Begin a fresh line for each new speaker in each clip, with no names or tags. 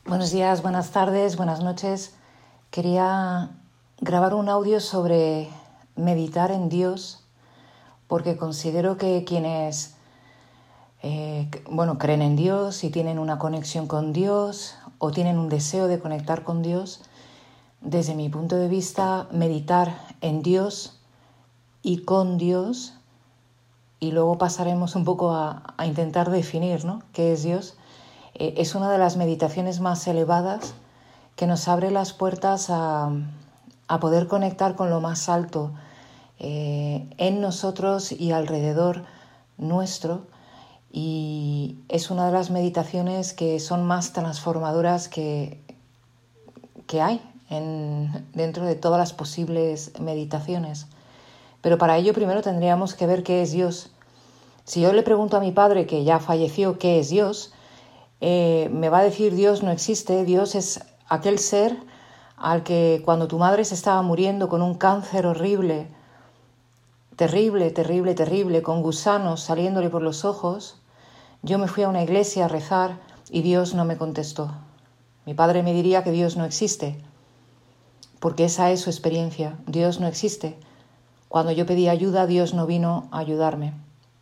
Buenos días, buenas tardes, buenas noches. Quería grabar un audio sobre meditar en Dios porque considero que quienes creen en Dios y tienen una conexión con Dios o tienen un deseo de conectar con Dios, desde mi punto de vista, meditar en Dios y con Dios, y luego pasaremos un poco a intentar definir, ¿no?, qué es Dios. Es una de las meditaciones más elevadas que nos abre las puertas a poder conectar con lo más alto en nosotros y alrededor nuestro, y es una de las meditaciones que son más transformadoras que hay dentro de todas las posibles meditaciones. Pero para ello primero tendríamos que ver qué es Dios. Si yo le pregunto a mi padre, que ya falleció, qué es Dios, me va a decir: Dios no existe. Dios es aquel ser al que cuando tu madre se estaba muriendo con un cáncer horrible, terrible, con gusanos saliéndole por los ojos, yo me fui a una iglesia a rezar y Dios no me contestó. Mi padre me diría que Dios no existe, porque esa es su experiencia. Dios no existe. Cuando yo pedí ayuda, Dios no vino a ayudarme.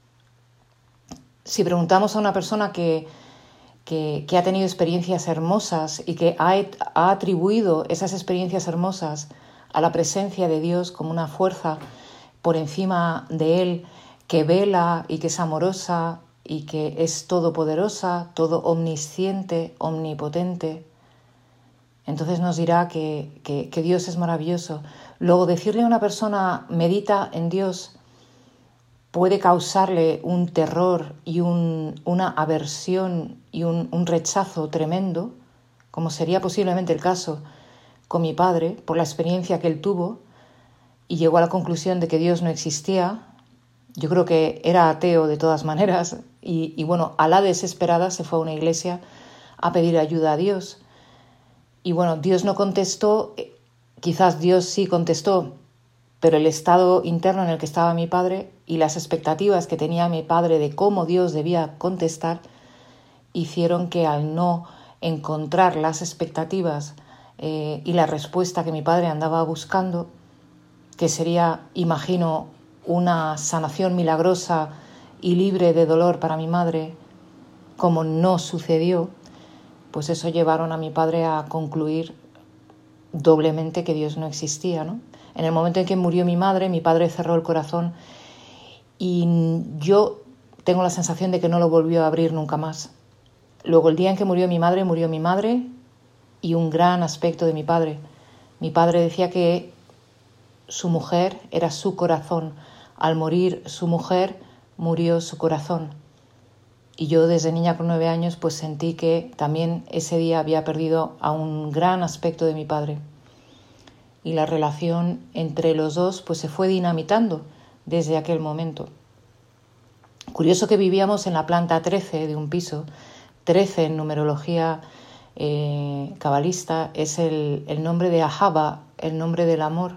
Si preguntamos a una persona que ha tenido experiencias hermosas y que ha atribuido esas experiencias hermosas a la presencia de Dios como una fuerza por encima de él, que vela y que es amorosa y que es todopoderosa, todo omnisciente, omnipotente, entonces nos dirá que Dios es maravilloso. Luego, decirle a una persona medita en Dios puede causarle un terror y una aversión y un rechazo tremendo, como sería posiblemente el caso con mi padre, por la experiencia que él tuvo, y llegó a la conclusión de que Dios no existía. Yo creo que era ateo de todas maneras, y a la desesperada se fue a una iglesia a pedir ayuda a Dios. Y Dios no contestó, quizás Dios sí contestó, pero el estado interno en el que estaba mi padre y las expectativas que tenía mi padre de cómo Dios debía contestar hicieron que, al no encontrar las expectativas y la respuesta que mi padre andaba buscando, que sería, imagino, una sanación milagrosa y libre de dolor para mi madre, como no sucedió, pues eso llevaron a mi padre a concluir doblemente que Dios no existía, ¿no? En el momento en que murió mi madre, mi padre cerró el corazón y yo tengo la sensación de que no lo volvió a abrir nunca más. Luego, el día en que murió mi madre y un gran aspecto de mi padre. Mi padre decía que su mujer era su corazón. Al morir su mujer, murió su corazón. Y yo, desde niña con 9 años, pues sentí que también ese día había perdido a un gran aspecto de mi padre. Y la relación entre los dos pues se fue dinamitando desde aquel momento. Curioso que vivíamos en la planta 13 de un piso. 13 en numerología cabalista es el nombre de Ahava, el nombre del amor.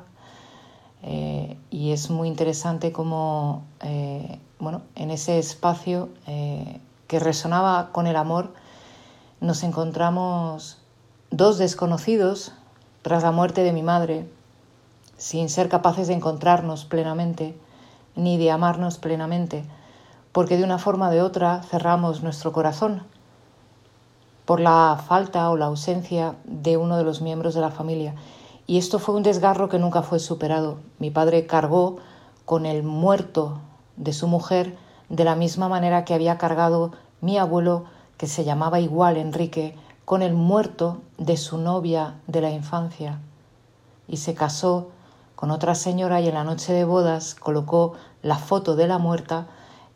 Y es muy interesante cómo en ese espacio que resonaba con el amor, nos encontramos dos desconocidos tras la muerte de mi madre, sin ser capaces de encontrarnos plenamente ni de amarnos plenamente, porque de una forma o de otra cerramos nuestro corazón por la falta o la ausencia de uno de los miembros de la familia. Y esto fue un desgarro que nunca fue superado. Mi padre cargó con el muerto de su mujer de la misma manera que había cargado mi abuelo, que se llamaba igual Enrique, con el muerto de su novia de la infancia. Y se casó con otra señora y en la noche de bodas colocó la foto de la muerta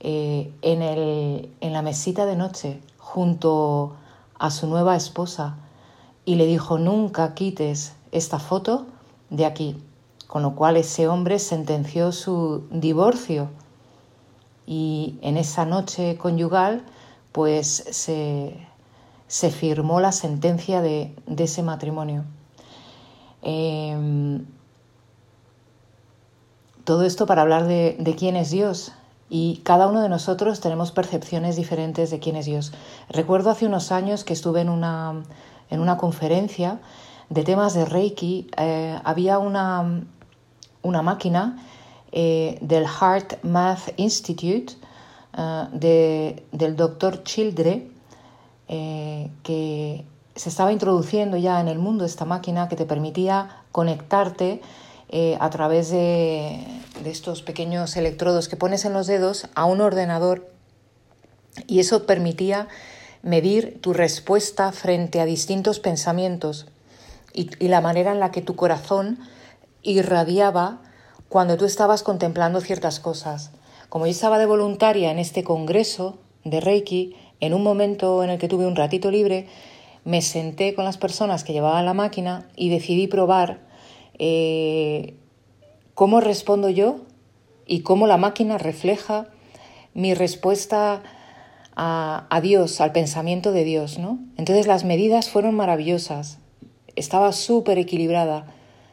en la mesita de noche junto a su nueva esposa, y le dijo: nunca quites esta foto de aquí. Con lo cual ese hombre sentenció su divorcio, y en esa noche conyugal pues se firmó la sentencia de ese matrimonio. Todo esto para hablar de quién es Dios. Y cada uno de nosotros tenemos percepciones diferentes de quién es Dios. Recuerdo hace unos años que estuve en una en una conferencia de temas de Reiki, había una máquina del Heart Math Institute del Dr. Childre, que se estaba introduciendo ya en el mundo esta máquina que te permitía conectarte a través de estos pequeños electrodos que pones en los dedos a un ordenador, y eso permitía medir tu respuesta frente a distintos pensamientos y la manera en la que tu corazón irradiaba cuando tú estabas contemplando ciertas cosas. Como yo estaba de voluntaria en este congreso de Reiki, en un momento en el que tuve un ratito libre, me senté con las personas que llevaban la máquina y decidí probar cómo respondo yo y cómo la máquina refleja mi respuesta a Dios, al pensamiento de Dios, ¿no? Entonces las medidas fueron maravillosas, estaba súper equilibrada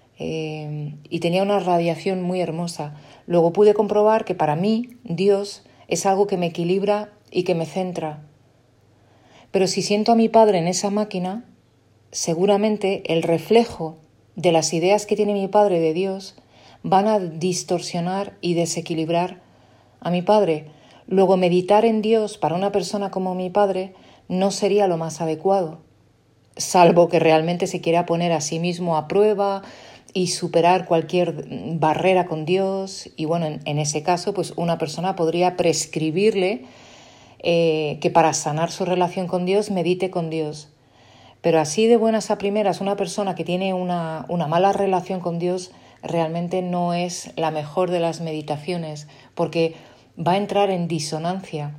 y tenía una radiación muy hermosa. Luego pude comprobar que para mí Dios es algo que me equilibra y que me centra. Pero si siento a mi Padre en esa máquina, seguramente el reflejo de las ideas que tiene mi Padre de Dios van a distorsionar y desequilibrar a mi Padre. Luego meditar en Dios para una persona como mi Padre no sería lo más adecuado, salvo que realmente se quiera poner a sí mismo a prueba y superar cualquier barrera con Dios. Y bueno, en ese caso, pues una persona podría prescribirle que para sanar su relación con Dios medite con Dios. Pero así de buenas a primeras, una persona que tiene una mala relación con Dios realmente no es la mejor de las meditaciones, porque va a entrar en disonancia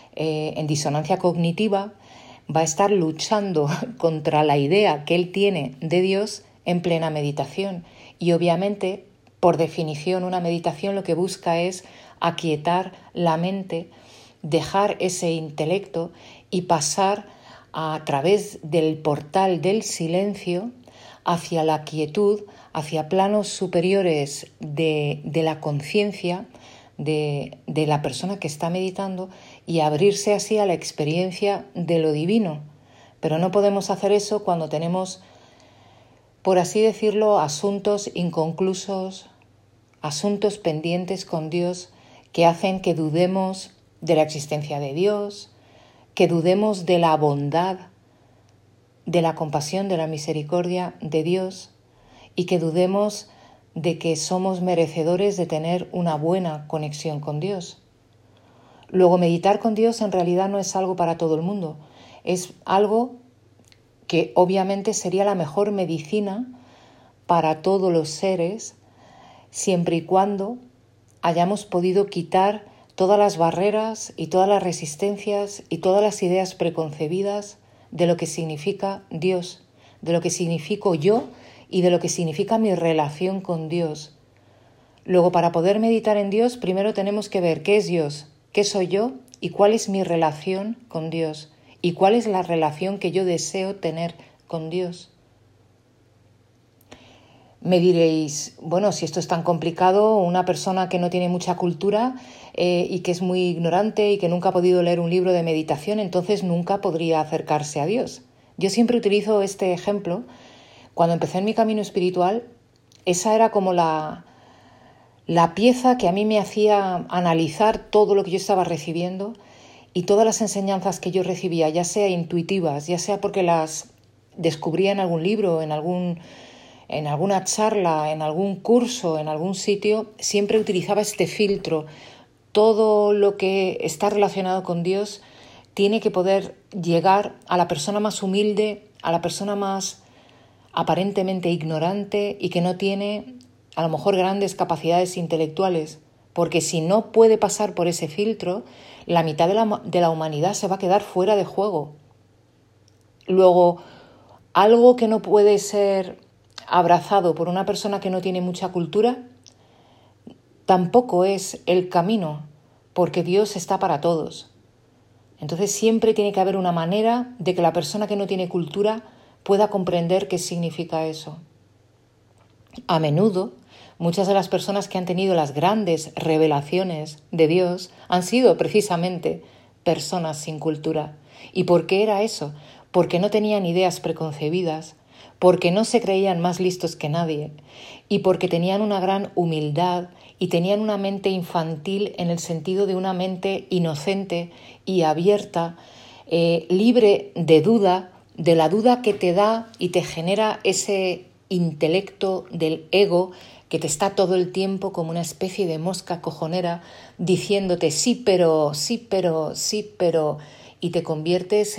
cognitiva, va a estar luchando contra la idea que él tiene de Dios en plena meditación. Y obviamente, por definición, una meditación lo que busca es aquietar la mente, dejar ese intelecto y pasar a través del portal del silencio hacia la quietud, hacia planos superiores de la conciencia de la persona que está meditando, y abrirse así a la experiencia de lo divino. Pero no podemos hacer eso cuando tenemos, por así decirlo, asuntos inconclusos, asuntos pendientes con Dios que hacen que dudemos de la existencia de Dios, que dudemos de la bondad, de la compasión, de la misericordia de Dios, y que dudemos de que somos merecedores de tener una buena conexión con Dios. Luego, meditar con Dios en realidad no es algo para todo el mundo, es algo que obviamente sería la mejor medicina para todos los seres, siempre y cuando hayamos podido quitar todas las barreras y todas las resistencias y todas las ideas preconcebidas de lo que significa Dios, de lo que significo yo y de lo que significa mi relación con Dios. Luego, para poder meditar en Dios, primero tenemos que ver qué es Dios, qué soy yo y cuál es mi relación con Dios y cuál es la relación que yo deseo tener con Dios. Me diréis, bueno, si esto es tan complicado, una persona que no tiene mucha cultura y que es muy ignorante y que nunca ha podido leer un libro de meditación, entonces nunca podría acercarse a Dios. Yo siempre utilizo este ejemplo. Cuando empecé en mi camino espiritual, esa era como la pieza que a mí me hacía analizar todo lo que yo estaba recibiendo y todas las enseñanzas que yo recibía, ya sea intuitivas, ya sea porque las descubría en algún libro, en alguna charla, en algún curso, en algún sitio, siempre utilizaba este filtro. Todo lo que está relacionado con Dios tiene que poder llegar a la persona más humilde, a la persona más aparentemente ignorante y que no tiene a lo mejor grandes capacidades intelectuales, porque si no puede pasar por ese filtro, la mitad de la humanidad se va a quedar fuera de juego. Luego, algo que no puede ser abrazado por una persona que no tiene mucha cultura, tampoco es el camino, porque Dios está para todos. Entonces siempre tiene que haber una manera de que la persona que no tiene cultura pueda comprender qué significa eso. A menudo, muchas de las personas que han tenido las grandes revelaciones de Dios han sido precisamente personas sin cultura. ¿Y por qué era eso? porque no tenían ideas preconcebidas, porque no se creían más listos que nadie y porque tenían una gran humildad y tenían una mente infantil en el sentido de una mente inocente y abierta, libre de duda, de la duda que te da y te genera ese intelecto del ego que te está todo el tiempo como una especie de mosca cojonera diciéndote sí, pero, sí, pero, sí, pero, y te conviertes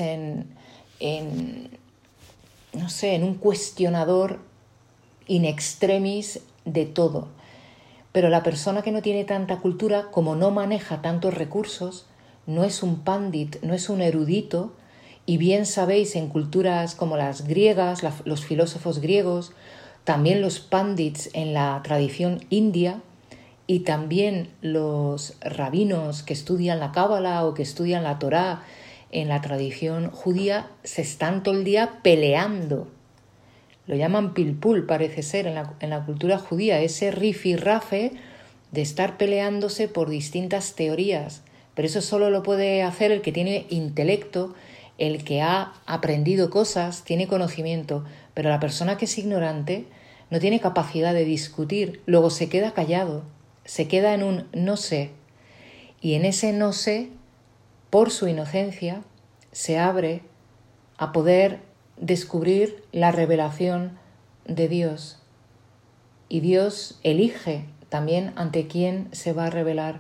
no sé, en un cuestionador in extremis de todo. Pero la persona que no tiene tanta cultura, como no maneja tantos recursos, no es un pandit, no es un erudito, y bien sabéis en culturas como las griegas, los filósofos griegos, también los pandits en la tradición india y también los rabinos que estudian la Cábala o que estudian la Torá en la tradición judía, se están todo el día peleando. Lo llaman pilpul, parece ser, en la cultura judía, ese rifirrafe de estar peleándose por distintas teorías. Pero eso solo lo puede hacer el que tiene intelecto, el que ha aprendido cosas, tiene conocimiento. Pero la persona que es ignorante no tiene capacidad de discutir, luego se queda callado, se queda en un no sé. Y en ese no sé, por su inocencia, se abre a poder descubrir la revelación de Dios. Y Dios elige también ante quién se va a revelar.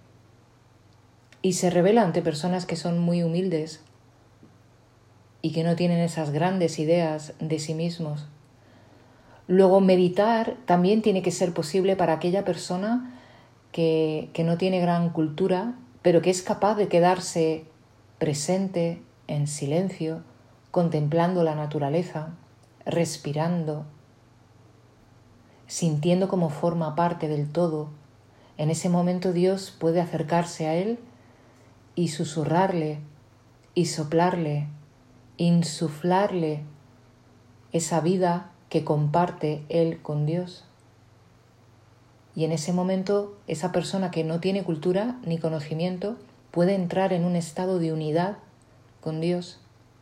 Y se revela ante personas que son muy humildes y que no tienen esas grandes ideas de sí mismos. Luego, meditar también tiene que ser posible para aquella persona que no tiene gran cultura, pero que es capaz de quedarse presente, en silencio, contemplando la naturaleza, respirando, sintiendo cómo forma parte del todo. En ese momento Dios puede acercarse a él y susurrarle y soplarle, insuflarle esa vida que comparte él con Dios. Y en ese momento esa persona que no tiene cultura ni conocimiento puede entrar en un estado de unidad con Dios.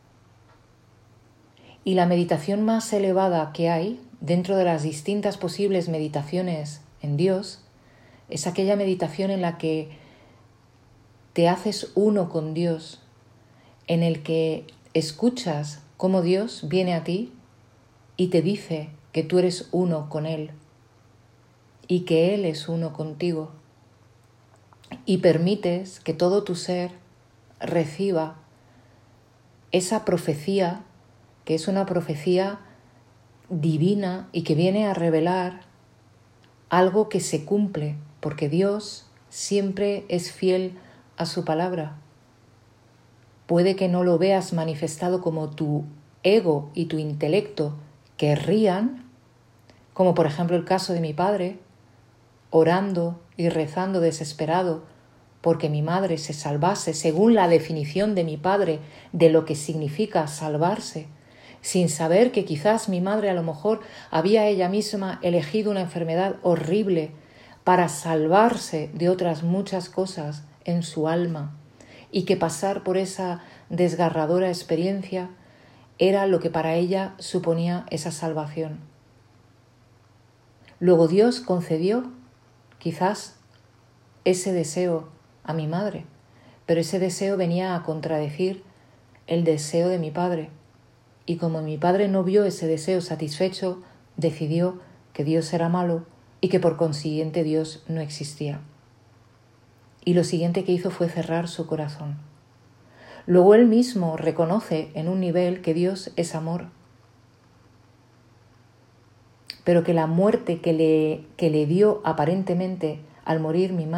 Y la meditación más elevada que hay dentro de las distintas posibles meditaciones en Dios es aquella meditación en la que te haces uno con Dios, en el que escuchas cómo Dios viene a ti y te dice que tú eres uno con Él y que Él es uno contigo, y permites que todo tu ser reciba esa profecía, que es una profecía divina y que viene a revelar algo que se cumple, porque Dios siempre es fiel a su palabra. Puede que no lo veas manifestado como tu ego y tu intelecto querrían, como por ejemplo el caso de mi padre, orando y rezando desesperado porque mi madre se salvase según la definición de mi padre de lo que significa salvarse, sin saber que quizás mi madre a lo mejor había ella misma elegido una enfermedad horrible para salvarse de otras muchas cosas en su alma, y que pasar por esa desgarradora experiencia era lo que para ella suponía esa salvación. Luego Dios concedió quizás ese deseo a mi madre, pero ese deseo venía a contradecir el deseo de mi padre. Y como mi padre no vio ese deseo satisfecho, decidió que Dios era malo y que por consiguiente Dios no existía. Y lo siguiente que hizo fue cerrar su corazón. Luego él mismo reconoce en un nivel que Dios es amor, pero que la muerte que le dio aparentemente al morir mi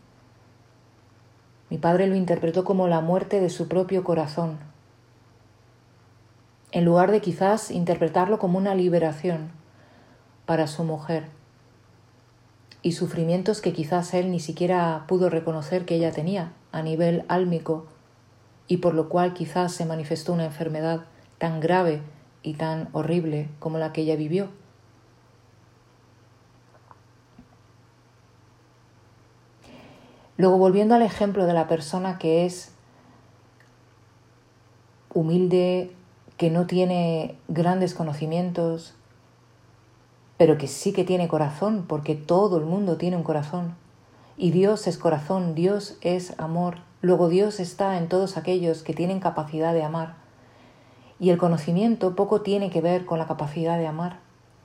padre lo interpretó como la muerte de su propio corazón, en lugar de quizás interpretarlo como una liberación para su mujer y sufrimientos que quizás él ni siquiera pudo reconocer que ella tenía a nivel álmico, y por lo cual quizás se manifestó una enfermedad tan grave y tan horrible como la que ella vivió. Luego, volviendo al ejemplo de la persona que es humilde, que no tiene grandes conocimientos, pero que sí que tiene corazón, porque todo el mundo tiene un corazón. Y Dios es corazón, Dios es amor. Luego Dios está en todos aquellos que tienen capacidad de amar. Y el conocimiento poco tiene que ver con la capacidad de amar.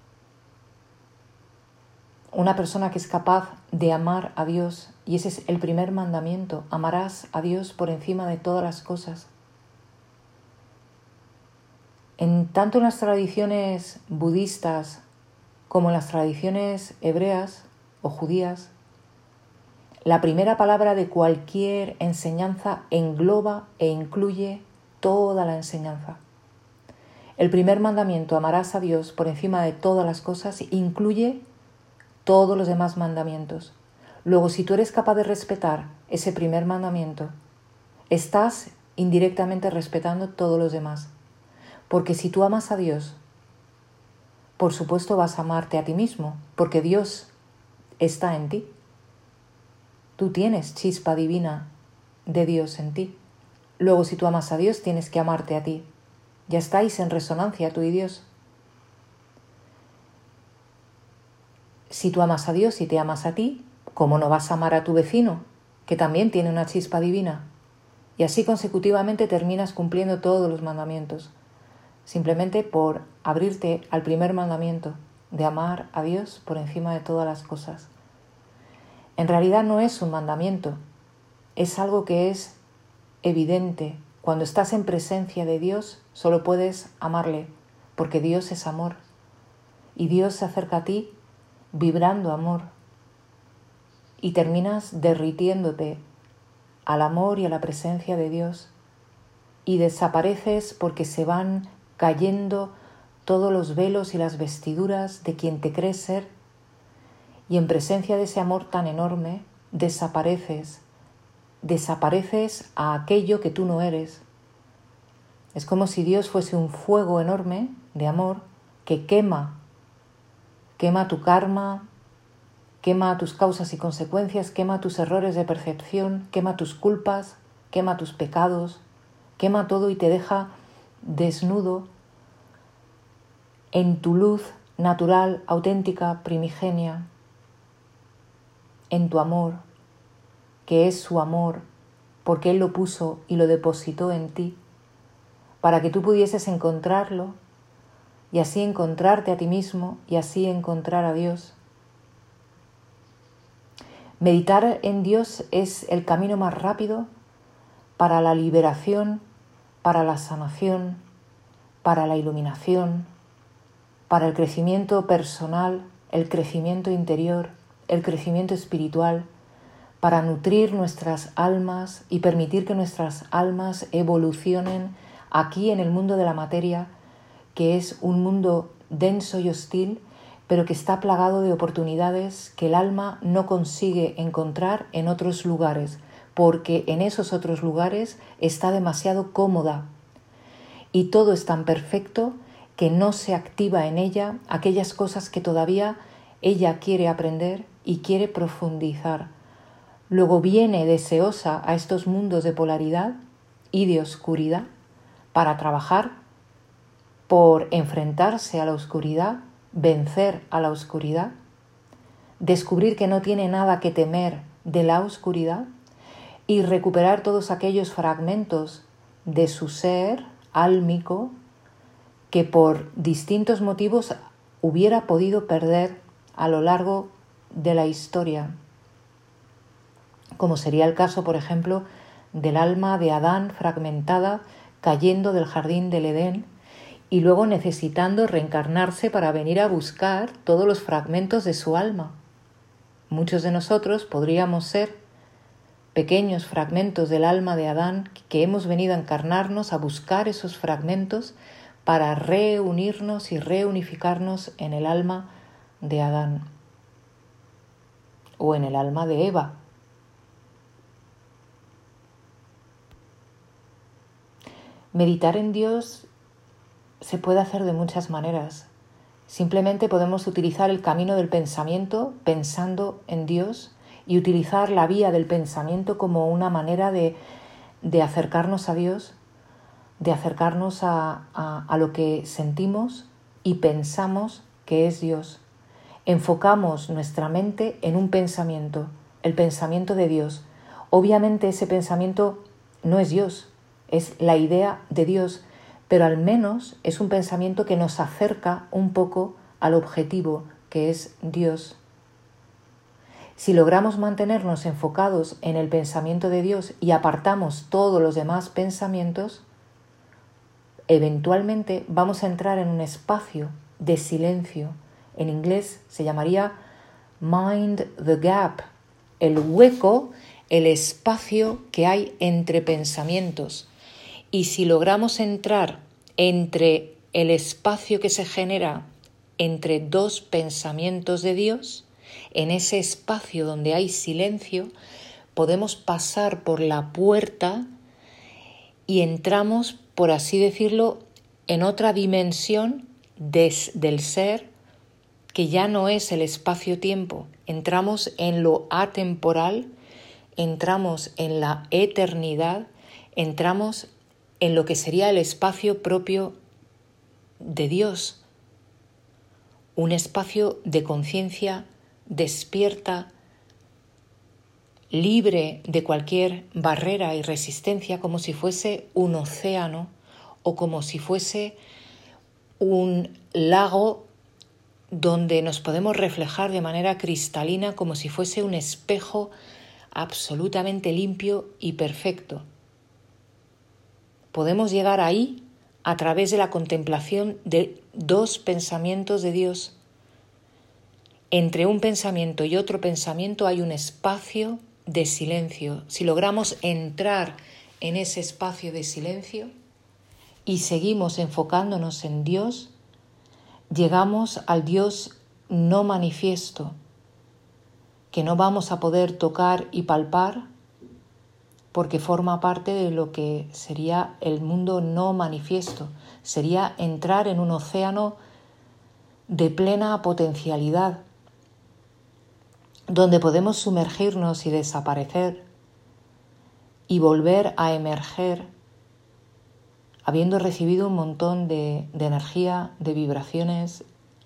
Una persona que es capaz de amar a Dios, y ese es el primer mandamiento, amarás a Dios por encima de todas las cosas. Tanto en las tradiciones budistas como en las tradiciones hebreas o judías, la primera palabra de cualquier enseñanza engloba e incluye toda la enseñanza. El primer mandamiento, amarás a Dios por encima de todas las cosas, incluye todos los demás mandamientos. Luego, si tú eres capaz de respetar ese primer mandamiento, estás indirectamente respetando todos los demás. Porque si tú amas a Dios, por supuesto vas a amarte a ti mismo, porque Dios está en ti. Tú tienes chispa divina de Dios en ti. Luego, si tú amas a Dios, tienes que amarte a ti. Ya estáis en resonancia tú y Dios. Si tú amas a Dios y te amas a ti, ¿cómo no vas a amar a tu vecino, que también tiene una chispa divina? Y así consecutivamente terminas cumpliendo todos los mandamientos, simplemente por abrirte al primer mandamiento de amar a Dios por encima de todas las cosas. En realidad no es un mandamiento, es algo que es evidente. Cuando estás en presencia de Dios, solo puedes amarle, porque Dios es amor. Y Dios se acerca a ti vibrando amor. Y terminas derritiéndote al amor y a la presencia de Dios. Y desapareces porque se van cayendo todos los velos y las vestiduras de quien te crees ser. Y en presencia de ese amor tan enorme, desapareces a aquello que tú no eres. Es como si Dios fuese un fuego enorme de amor que quema tu karma, quema tus causas y consecuencias, quema tus errores de percepción, quema tus culpas, quema tus pecados, quema todo y te deja desnudo en tu luz natural, auténtica, primigenia, en tu amor, que es su amor, porque Él lo puso y lo depositó en ti, para que tú pudieses encontrarlo y así encontrarte a ti mismo y así encontrar a Dios. Meditar en Dios es el camino más rápido para la liberación, para la sanación, para la iluminación, para el crecimiento personal, el crecimiento interior, el crecimiento espiritual, para nutrir nuestras almas y permitir que nuestras almas evolucionen aquí en el mundo de la materia, que es un mundo denso y hostil, pero que está plagado de oportunidades que el alma no consigue encontrar en otros lugares, porque en esos otros lugares está demasiado cómoda y todo es tan perfecto que no se activa en ella aquellas cosas que todavía ella quiere aprender y quiere profundizar. Luego viene deseosa a estos mundos de polaridad y de oscuridad para trabajar por enfrentarse a la oscuridad, vencer a la oscuridad, descubrir que no tiene nada que temer de la oscuridad y recuperar todos aquellos fragmentos de su ser álmico que por distintos motivos hubiera podido perder a lo largo de la historia, como sería el caso, por ejemplo, del alma de Adán fragmentada cayendo del jardín del Edén y luego necesitando reencarnarse para venir a buscar todos los fragmentos de su alma. Muchos de nosotros podríamos ser pequeños fragmentos del alma de Adán que hemos venido a encarnarnos a buscar esos fragmentos para reunirnos y reunificarnos en el alma de Adán o en el alma de Eva. Meditar en Dios se puede hacer de muchas maneras. Simplemente podemos utilizar el camino del pensamiento pensando en Dios y utilizar la vía del pensamiento como una manera de acercarnos a Dios, de acercarnos a lo que sentimos y pensamos que es Dios. Enfocamos nuestra mente en un pensamiento, el pensamiento de Dios. Obviamente ese pensamiento no es Dios, es la idea de Dios, pero al menos es un pensamiento que nos acerca un poco al objetivo, que es Dios. Si logramos mantenernos enfocados en el pensamiento de Dios y apartamos todos los demás pensamientos, eventualmente vamos a entrar en un espacio de silencio. En inglés se llamaría mind the gap, el hueco, el espacio que hay entre pensamientos. Y si logramos entrar entre el espacio que se genera entre dos pensamientos de Dios, en ese espacio donde hay silencio, podemos pasar por la puerta y entramos, por así decirlo, en otra dimensión del ser que ya no es el espacio-tiempo. Entramos en lo atemporal, entramos en la eternidad, entramos en lo que sería el espacio propio de Dios, un espacio de conciencia despierta, libre de cualquier barrera y resistencia, como si fuese un océano o como si fuese un lago donde nos podemos reflejar de manera cristalina, como si fuese un espejo absolutamente limpio y perfecto. Podemos llegar ahí a través de la contemplación de dos pensamientos de Dios. Entre un pensamiento y otro pensamiento hay un espacio de silencio. Si logramos entrar en ese espacio de silencio y seguimos enfocándonos en Dios, llegamos al Dios no manifiesto, que no vamos a poder tocar y palpar porque forma parte de lo que sería el mundo no manifiesto. Sería entrar en un océano de plena potencialidad, donde podemos sumergirnos y desaparecer y volver a emerger habiendo recibido un montón de energía, de vibraciones,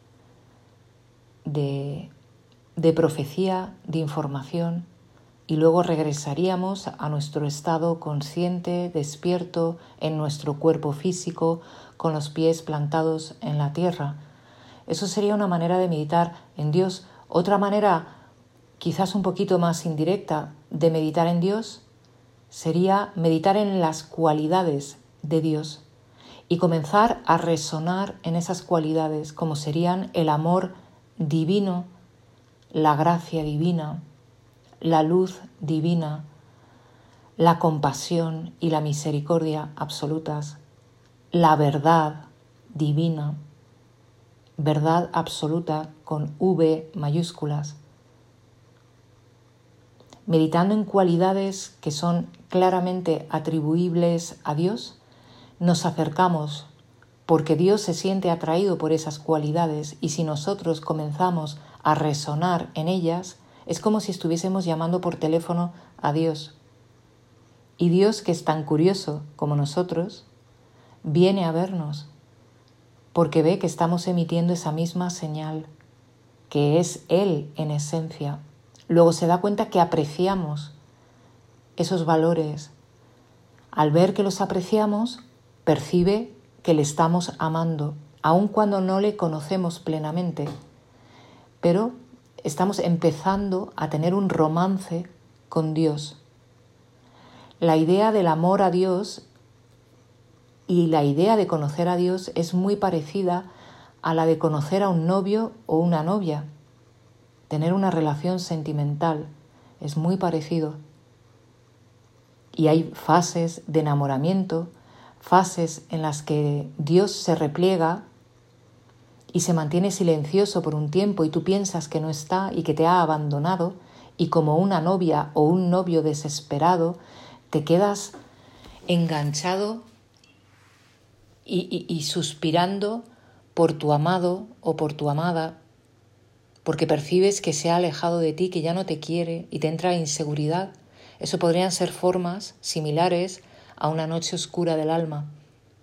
de profecía, de información, y luego regresaríamos a nuestro estado consciente, despierto, en nuestro cuerpo físico, con los pies plantados en la tierra. Eso sería una manera de meditar en Dios. Otra manera, quizás un poquito más indirecta, de meditar en Dios sería meditar en las cualidades de Dios y comenzar a resonar en esas cualidades, como serían el amor divino, la gracia divina, la luz divina, la compasión y la misericordia absolutas, la verdad divina, verdad absoluta con V mayúsculas. Meditando en cualidades que son claramente atribuibles a Dios, nos acercamos porque Dios se siente atraído por esas cualidades, y si nosotros comenzamos a resonar en ellas, es como si estuviésemos llamando por teléfono a Dios. Y Dios, que es tan curioso como nosotros, viene a vernos porque ve que estamos emitiendo esa misma señal, que es Él en esencia. Luego se da cuenta que apreciamos esos valores. Al ver que los apreciamos, percibe que le estamos amando, aun cuando no le conocemos plenamente. Pero estamos empezando a tener un romance con Dios. La idea del amor a Dios y la idea de conocer a Dios es muy parecida a la de conocer a un novio o una novia. Tener una relación sentimental es muy parecido. Y hay fases de enamoramiento, fases en las que Dios se repliega y se mantiene silencioso por un tiempo y tú piensas que no está y que te ha abandonado, y como una novia o un novio desesperado te quedas enganchado y suspirando por tu amado o por tu amada, porque percibes que se ha alejado de ti, que ya no te quiere y te entra inseguridad. Eso podrían ser formas similares a una noche oscura del alma.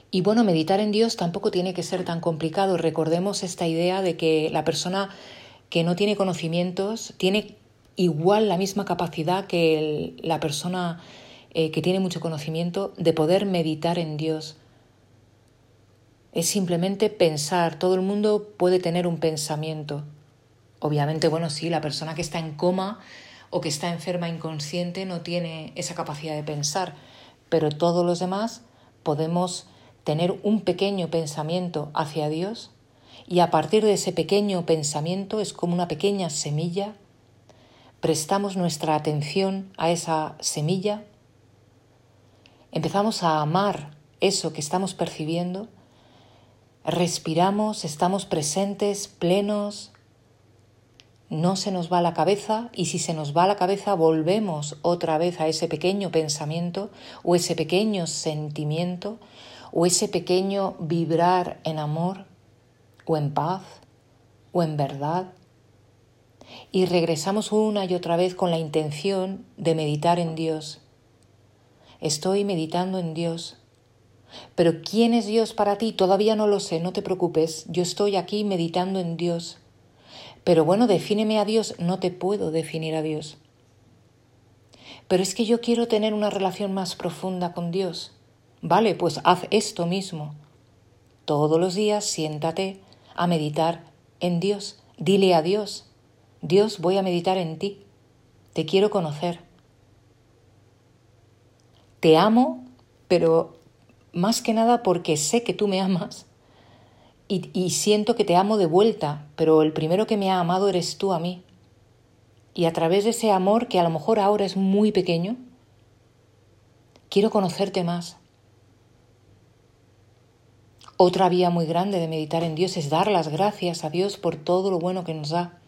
Y bueno, meditar en Dios tampoco tiene que ser tan complicado. Recordemos esta idea de que la persona que no tiene conocimientos tiene igual la misma capacidad que la persona que tiene mucho conocimiento de poder meditar en Dios. Es simplemente pensar. Todo el mundo puede tener un pensamiento. Obviamente, bueno, sí, la persona que está en coma o que está enferma inconsciente no tiene esa capacidad de pensar, pero todos los demás podemos tener un pequeño pensamiento hacia Dios y a partir de ese pequeño pensamiento, es como una pequeña semilla, prestamos nuestra atención a esa semilla, empezamos a amar eso que estamos percibiendo, respiramos, estamos presentes, plenos, no se nos va la cabeza, y si se nos va la cabeza volvemos otra vez a ese pequeño pensamiento o ese pequeño sentimiento o ese pequeño vibrar en amor o en paz o en verdad, y regresamos una y otra vez con la intención de meditar en Dios. Estoy meditando en Dios. Pero ¿quién es Dios para ti? Todavía no lo sé, no te preocupes. Yo estoy aquí meditando en Dios. Pero bueno, defíneme a Dios. No te puedo definir a Dios. Pero es que yo quiero tener una relación más profunda con Dios. Vale, pues haz esto mismo. Todos los días siéntate a meditar en Dios. Dile a Dios: Dios, voy a meditar en ti. Te quiero conocer. Te amo, pero más que nada porque sé que tú me amas y siento que te amo de vuelta, pero el primero que me ha amado eres tú a mí. Y a través de ese amor, que a lo mejor ahora es muy pequeño, quiero conocerte más. Otra vía muy grande de meditar en Dios es dar las gracias a Dios por todo lo bueno que nos da.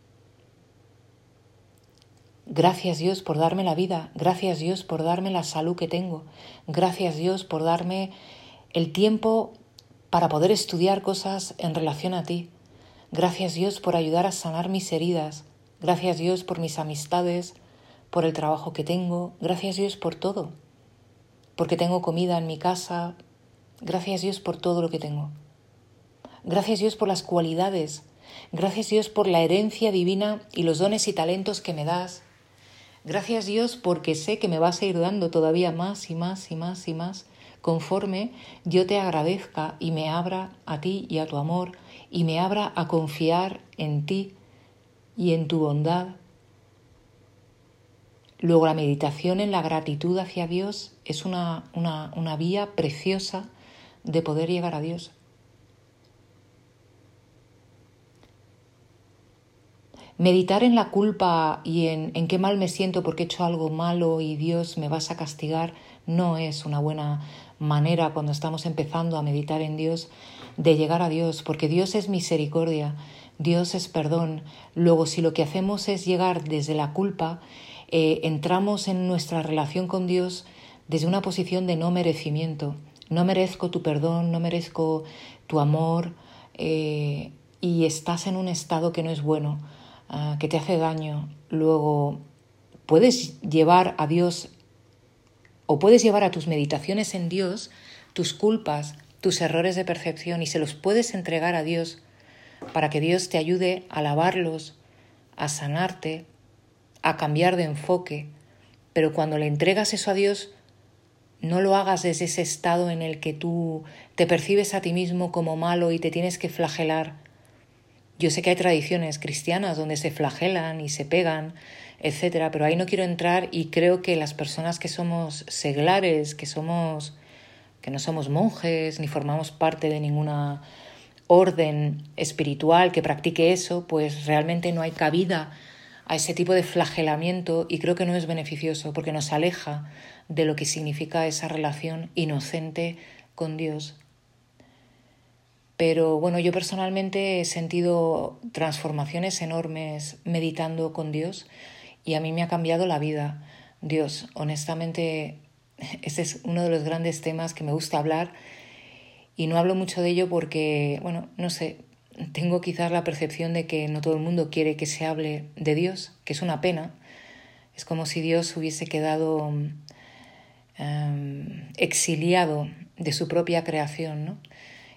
Gracias Dios por darme la vida, gracias Dios por darme la salud que tengo, gracias Dios por darme el tiempo para poder estudiar cosas en relación a ti, gracias Dios por ayudar a sanar mis heridas, gracias Dios por mis amistades, por el trabajo que tengo, gracias Dios por todo, porque tengo comida en mi casa, gracias Dios por todo lo que tengo, gracias Dios por las cualidades, gracias Dios por la herencia divina y los dones y talentos que me das. Gracias Dios porque sé que me vas a ir dando todavía más y más y más y más conforme yo te agradezca y me abra a ti y a tu amor y me abra a confiar en ti y en tu bondad. Luego la meditación en la gratitud hacia Dios es una vía preciosa de poder llegar a Dios. Meditar en la culpa y en qué mal me siento porque he hecho algo malo y Dios me vas a castigar no es una buena manera cuando estamos empezando a meditar en Dios de llegar a Dios, porque Dios es misericordia, Dios es perdón. Luego, si lo que hacemos es llegar desde la culpa, entramos en nuestra relación con Dios desde una posición de no merecimiento. No merezco tu perdón, no merezco tu amor, y estás en un estado que no es bueno, que te hace daño. Luego puedes llevar a Dios o puedes llevar a tus meditaciones en Dios tus culpas, tus errores de percepción, y se los puedes entregar a Dios para que Dios te ayude a lavarlos, a sanarte, a cambiar de enfoque. Pero cuando le entregas eso a Dios, no lo hagas desde ese estado en el que tú te percibes a ti mismo como malo y te tienes que flagelar. Yo sé que hay tradiciones cristianas donde se flagelan y se pegan, etcétera, pero ahí no quiero entrar, y creo que las personas que somos seglares, que no somos monjes ni formamos parte de ninguna orden espiritual que practique eso, pues realmente no hay cabida a ese tipo de flagelamiento, y creo que no es beneficioso porque nos aleja de lo que significa esa relación inocente con Dios. Pero bueno, yo personalmente he sentido transformaciones enormes meditando con Dios y a mí me ha cambiado la vida. Dios, honestamente, ese es uno de los grandes temas que me gusta hablar, y no hablo mucho de ello porque, bueno, no sé, tengo quizás la percepción de que no todo el mundo quiere que se hable de Dios, que es una pena. Es como si Dios hubiese quedado exiliado de su propia creación, ¿no?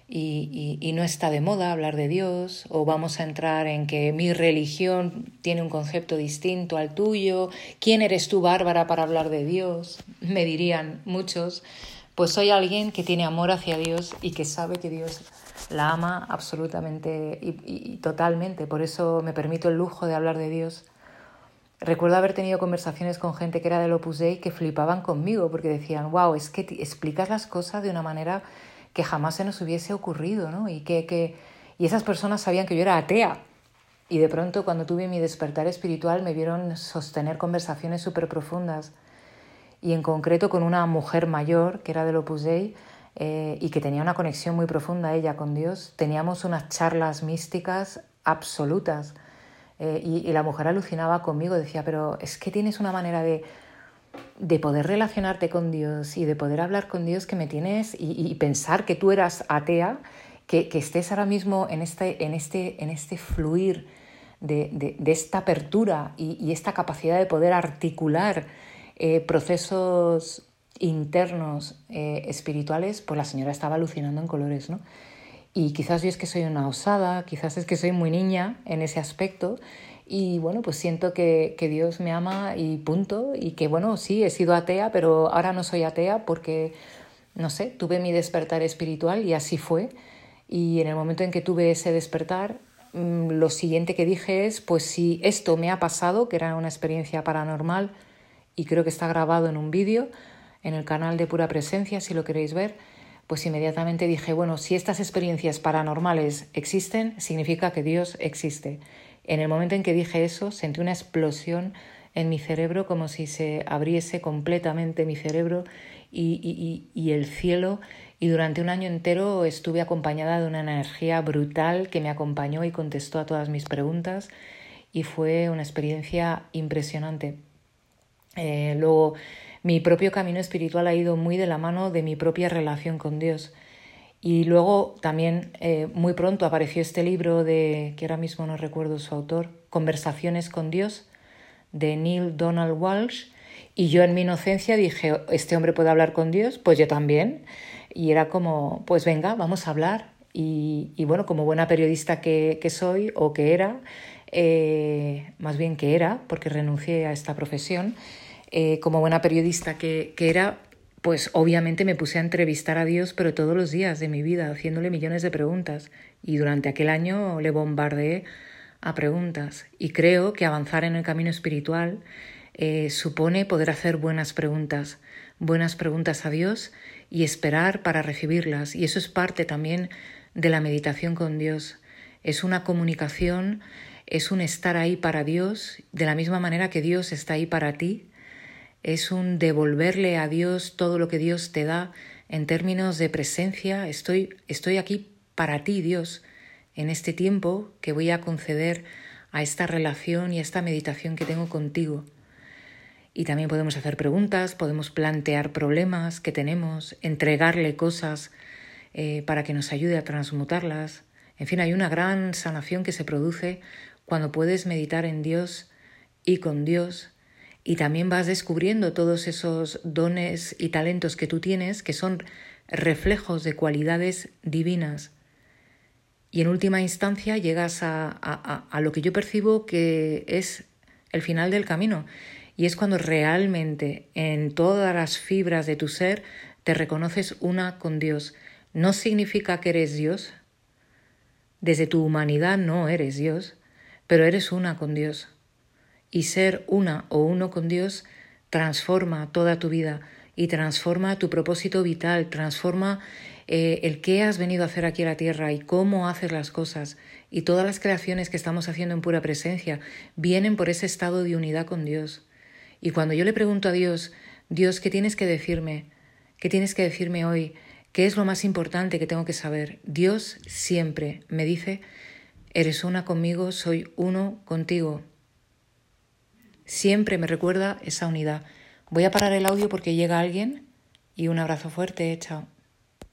Y no está de moda hablar de Dios, o vamos a entrar en que mi religión tiene un concepto distinto al tuyo. ¿Quién eres tú, Bárbara, para hablar de Dios? Me dirían muchos. Pues soy alguien que tiene amor hacia Dios y que sabe que Dios la ama absolutamente y totalmente. Por eso me permito el lujo de hablar de Dios. Recuerdo haber tenido conversaciones con gente que era del Opus Dei que flipaban conmigo porque decían, wow, es que explicas las cosas de una manera que jamás se nos hubiese ocurrido, ¿no? Y esas personas sabían que yo era atea. Y de pronto, cuando tuve mi despertar espiritual, me vieron sostener conversaciones súper profundas. Y en concreto con una mujer mayor, que era del Opus Dei, y que tenía una conexión muy profunda ella con Dios. Teníamos unas charlas místicas absolutas. Y la mujer alucinaba conmigo, decía, pero es que tienes una manera de poder relacionarte con Dios y de poder hablar con Dios que me tienes y pensar que tú eras atea, que estés ahora mismo en este fluir de esta apertura y esta capacidad de poder articular procesos internos espirituales, pues la señora estaba alucinando en colores, ¿no? Y quizás yo es que soy una osada, quizás es que soy muy niña en ese aspecto y bueno, pues siento que Dios me ama y punto, y que bueno, sí, he sido atea, pero ahora no soy atea porque, no sé, tuve mi despertar espiritual y así fue. Y en el momento en que tuve ese despertar, lo siguiente que dije es, pues si esto me ha pasado, que era una experiencia paranormal y creo que está grabado en un vídeo en el canal de Pura Presencia, si lo queréis ver, pues inmediatamente dije, bueno, si estas experiencias paranormales existen, significa que Dios existe. En el momento en que dije eso, sentí una explosión en mi cerebro, como si se abriese completamente mi cerebro y el cielo. Y durante un año entero estuve acompañada de una energía brutal que me acompañó y contestó a todas mis preguntas. Y fue una experiencia impresionante. Luego, mi propio camino espiritual ha ido muy de la mano de mi propia relación con Dios. Y luego también muy pronto apareció este libro que ahora mismo no recuerdo su autor, Conversaciones con Dios, de Neale Donald Walsch. Y yo en mi inocencia dije, ¿este hombre puede hablar con Dios? Pues yo también. Y era como, pues venga, vamos a hablar. Y bueno, como buena periodista que soy, o que era, más bien que era, porque renuncié a esta profesión, como buena periodista que era, pues obviamente me puse a entrevistar a Dios, pero todos los días de mi vida, haciéndole millones de preguntas. Y durante aquel año le bombardeé a preguntas. Y creo que avanzar en el camino espiritual supone poder hacer buenas preguntas a Dios y esperar para recibirlas. Y eso es parte también de la meditación con Dios. Es una comunicación, es un estar ahí para Dios, de la misma manera que Dios está ahí para ti. Es un devolverle a Dios todo lo que Dios te da en términos de presencia. Estoy aquí para ti, Dios, en este tiempo que voy a conceder a esta relación y a esta meditación que tengo contigo. Y también podemos hacer preguntas, podemos plantear problemas que tenemos, entregarle cosas para que nos ayude a transmutarlas. En fin, hay una gran sanación que se produce cuando puedes meditar en Dios y con Dios. Y también vas descubriendo todos esos dones y talentos que tú tienes, que son reflejos de cualidades divinas. Y en última instancia llegas a lo que yo percibo que es el final del camino. Y es cuando realmente en todas las fibras de tu ser te reconoces una con Dios. No significa que eres Dios. Desde tu humanidad no eres Dios, pero eres una con Dios. Y ser una o uno con Dios transforma toda tu vida y transforma tu propósito vital, transforma el qué has venido a hacer aquí a la tierra y cómo haces las cosas. Y todas las creaciones que estamos haciendo en Pura Presencia vienen por ese estado de unidad con Dios. Y cuando yo le pregunto a Dios, Dios, ¿qué tienes que decirme? ¿Qué tienes que decirme hoy? ¿Qué es lo más importante que tengo que saber? Dios siempre me dice, eres una conmigo, soy uno contigo. Siempre me recuerda esa unidad. Voy a parar el audio porque llega alguien y un abrazo fuerte. Chao.